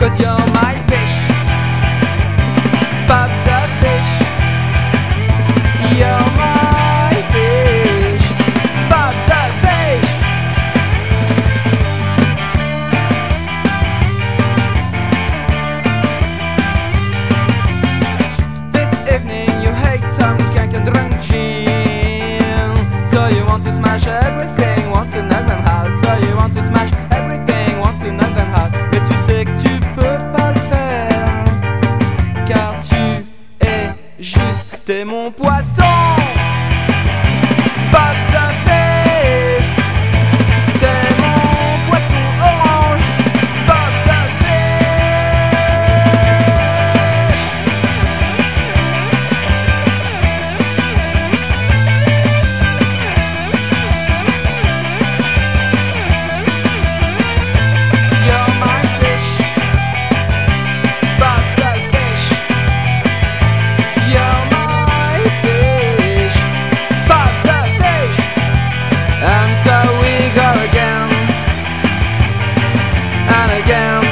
'cause you're my fish. Bob's a fish. You're my fish. Bob's a fish. This evening you hate some cake and drink gin. So you want to smash everything, want to knock them out. So you want to smash everything, want to knock them out. Mais tu sais que tu peux pas le faire, car tu es juste, t'es mon poisson. Bob's a fish. T'es mon poisson orange. Bob's a fish. You're my fish. Bob's a fish. You're my fish. Bob's a fish. And so we go again and again.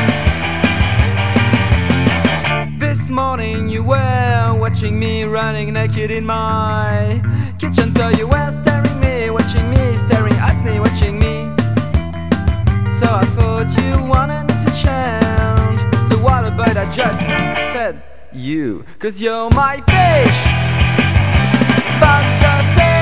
This morning you were watching me running naked in my kitchen. So you were staring me, watching me, staring at me, watching me. So I thought you wanted me to change. So what about I just fed you? 'Cause you're my fish. Bob's a fish.